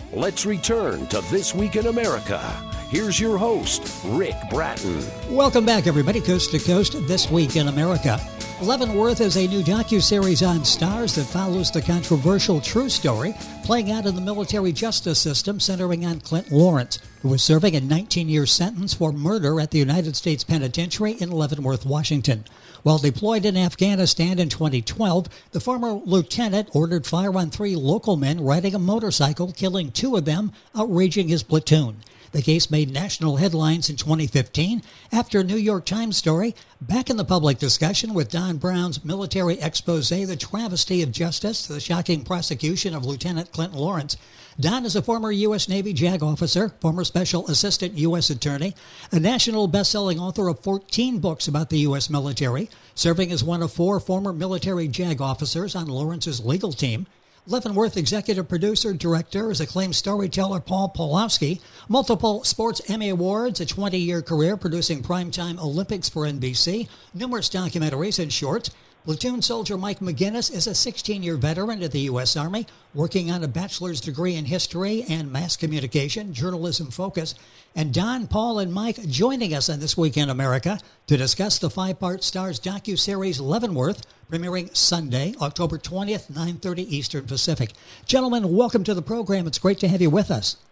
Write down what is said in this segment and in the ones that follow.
Let's return to This Week in America. Here's your host, Rick Bratton. Welcome back, everybody, Coast to Coast, This Week in America. Leavenworth is a new docuseries on Starz that follows the controversial true story playing out in the military justice system, centering on Clint Lawrence, who was serving a 19-year sentence for murder at the United States Penitentiary in Leavenworth, Washington. While deployed in Afghanistan in 2012, the former lieutenant ordered fire on 3 local men riding a motorcycle, killing 2 of them, outraging his platoon. The case made national headlines in 2015 after a New York Times story. Back in the public discussion with Don Brown's military expose, The Travesty of Justice, the shocking prosecution of Lieutenant Clint Lawrence. Don is a former U.S. Navy JAG officer, former Special Assistant U.S. Attorney, a national best-selling author of 14 books about the U.S. military, serving as one of 4 former military JAG officers on Lawrence's legal team. Leavenworth executive producer, director, is acclaimed storyteller Paul Pawlowski, multiple Sports Emmy Awards, a 20-year career producing primetime Olympics for NBC, numerous documentaries and shorts. Platoon soldier Mike McGinnis is a 16-year veteran of the U.S. Army, working on a bachelor's degree in history and mass communication, journalism focus. And Don, Paul, and Mike joining us on This Week in America to discuss the 5-part Starz docuseries Leavenworth, premiering Sunday, October 20th, 9:30 Eastern Pacific. Gentlemen, welcome to the program. It's great to have you with us.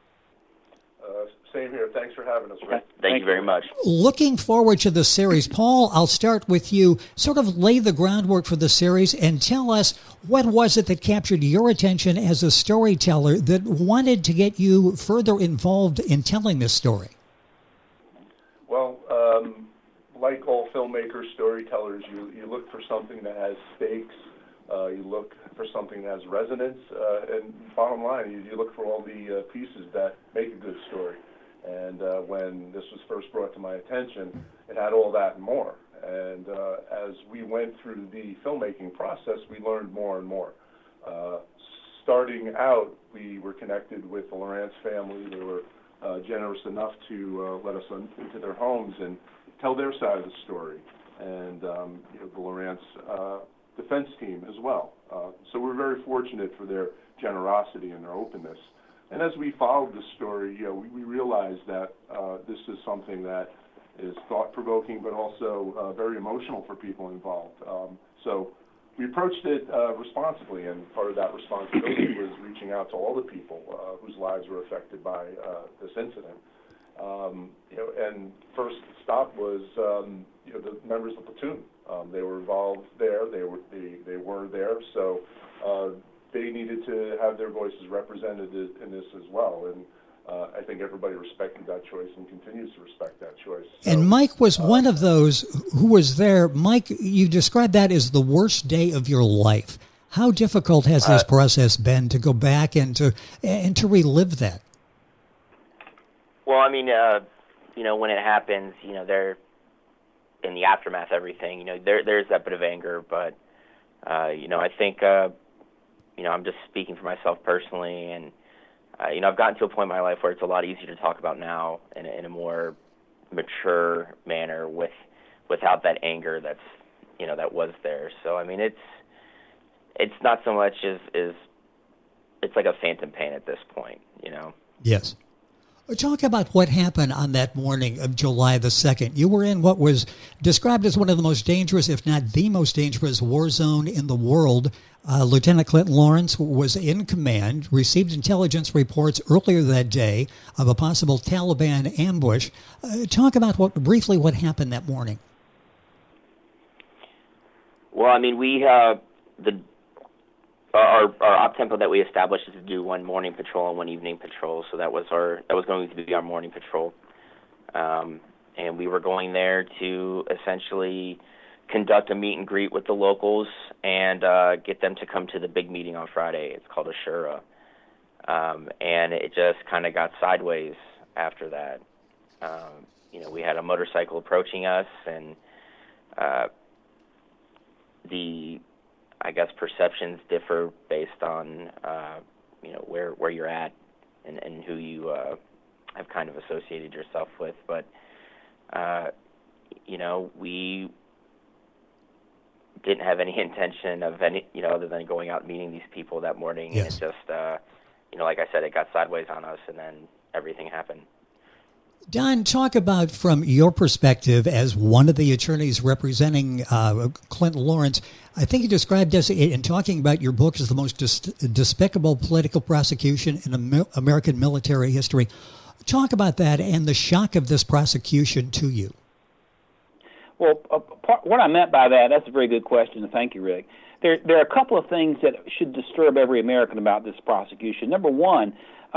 Same here. Thanks for having us, Rick. Thank you very much. Looking forward to the series. Paul, I'll start with you. Sort of lay the groundwork for the series and tell us what was it that captured your attention as a storyteller that wanted to get you further involved in telling this story? Well, like all filmmakers, storytellers, you look for something that has stakes. You look for something that has resonance. And bottom line, you look for all the pieces that make a good story. And when this was first brought to my attention, it had all that and more. And as we went through the filmmaking process, we learned more and more. Starting out, we were connected with the Lawrence family. They were generous enough to let us into their homes and tell their side of the story. And the Lawrence defense team as well. So we're very fortunate for their generosity and their openness. And as we followed the story, we realized that this is something that is thought-provoking, but also very emotional for people involved. So we approached it responsibly, and part of that responsibility was reaching out to all the people whose lives were affected by this incident. And first stop was the members of the platoon. They were involved there. They were there. So they needed to have their voices represented in this as well. And I think everybody respected that choice and continues to respect that choice. So, and Mike was one of those who was there. Mike, you described that as the worst day of your life. How difficult has this process been to go back and to relive that? Well, I mean, when it happens, they're in the aftermath, everything, there's that bit of anger, but, I think, I'm just speaking for myself personally, and, I've gotten to a point in my life where it's a lot easier to talk about now in a more mature manner without that anger that's, that was there. So, I mean, it's not so much as it's like a phantom pain at this point, Yes. Talk about what happened on that morning of July the 2nd. You were in what was described as one of the most dangerous, if not the most dangerous, war zone in the world. Lieutenant Clint Lawrence was in command, received intelligence reports earlier that day of a possible Taliban ambush. Talk about briefly what happened that morning. Well, I mean, we our op tempo that we established is to do one morning patrol and one evening patrol. So that was going to be our morning patrol, and we were going there to essentially conduct a meet and greet with the locals and get them to come to the big meeting on Friday. It's called Ashura, and it just kind of got sideways after that. We had a motorcycle approaching us, and I guess perceptions differ based on where you're at and who you have kind of associated yourself with. But we didn't have any intention of any other than going out and meeting these people that morning. Yes. And it just like I said, it got sideways on us, and then everything happened. Don, talk about from your perspective as one of the attorneys representing Clinton Lawrence. I think you described this in talking about your book as the most despicable political prosecution in American military history. Talk about that and the shock of this prosecution to you. Well, what I meant by that's a very good question, and thank you, Rick. There are a couple of things that should disturb every American about this prosecution. Number one,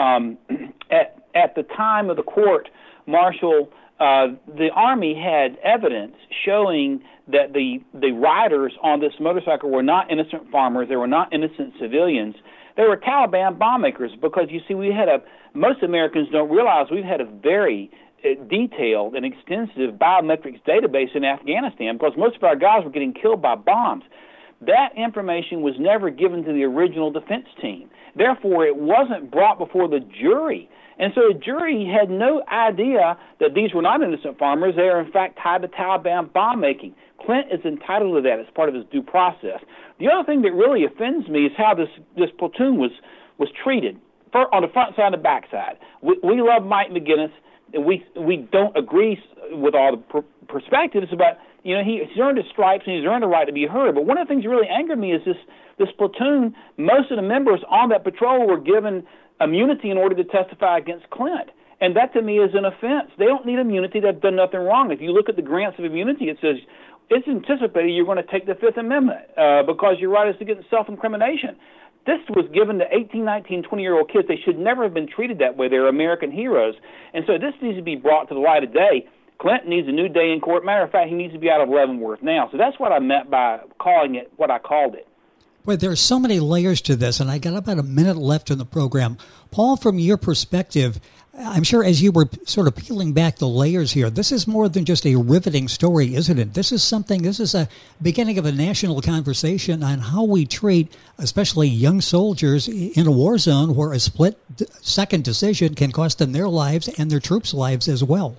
at the time of the court martial, the Army had evidence showing that the riders on this motorcycle were not innocent farmers. They were not innocent civilians. They were Taliban bomb makers because, you see, most Americans don't realize we've had a very detailed and extensive biometrics database in Afghanistan because most of our guys were getting killed by bombs. That information was never given to the original defense team. Therefore, it wasn't brought before the jury. And so the jury had no idea that these were not innocent farmers. They are, in fact, tied to Taliban bomb making. Clint is entitled to that as part of his due process. The other thing that really offends me is how this platoon was treated on the front side and the back side. We love Mike McGinnis. We don't agree with all the perspectives, but he's earned his stripes and he's earned the right to be heard. But one of the things that really angered me is this platoon. Most of the members on that patrol were given immunity in order to testify against Clint, and that to me is an offense. They don't need immunity. They've done nothing wrong. If you look at the grants of immunity, it says it's anticipated you're going to take the Fifth Amendment because your right is to get self-incrimination. This was given to 18, 19, 20-year-old kids. They should never have been treated that way. They're American heroes. And so this needs to be brought to the light of day. Clinton needs a new day in court. Matter of fact, he needs to be out of Leavenworth now. So that's what I meant by calling it what I called it. Well, there are so many layers to this, and I got about a minute left in the program. Paul, from your perspective, I'm sure as you were sort of peeling back the layers here, this is more than just a riveting story, isn't it? This is a beginning of a national conversation on how we treat, especially young soldiers in a war zone where a split-second decision can cost them their lives and their troops' lives as well.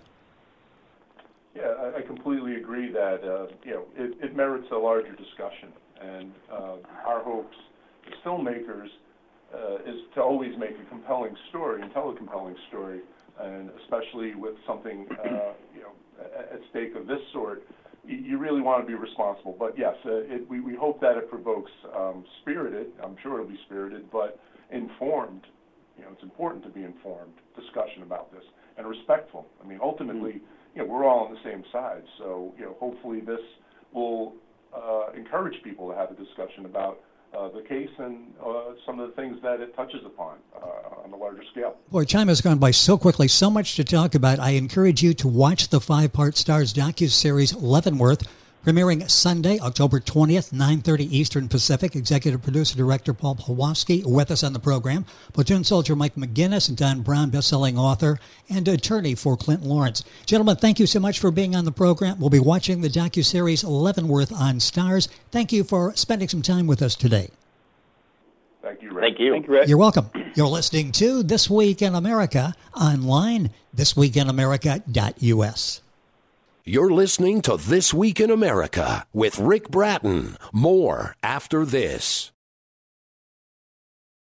Yeah, I completely agree that it merits a larger discussion. And our hopes as filmmakers is to always make a compelling story and tell a compelling story, and especially with something at stake of this sort, you really want to be responsible. But yes, we hope that it provokes spirited, I'm sure it'll be spirited, but informed. It's important to be informed discussion about this and respectful. I mean, ultimately, we're all on the same side. So hopefully this will encourage people to have a discussion about the case and some of the things that it touches upon on a larger scale. Boy, time has gone by so quickly, so much to talk about. I encourage you to watch the 5-part Starz docuseries Leavenworth, premiering Sunday, October 20th, 9:30 Eastern Pacific. Executive Producer Director Paul Pawlowski with us on the program. Platoon Soldier Mike McGinnis and Don Brown, best-selling author and attorney for Clinton Lawrence. Gentlemen, thank you so much for being on the program. We'll be watching the docuseries Leavenworth on Starz. Thank you for spending some time with us today. Thank you, Rick. Thank you. Thank you, Rick. You're welcome. You're listening to This Week in America online, thisweekinamerica.us. You're listening to This Week in America with Rick Bratton. More after this.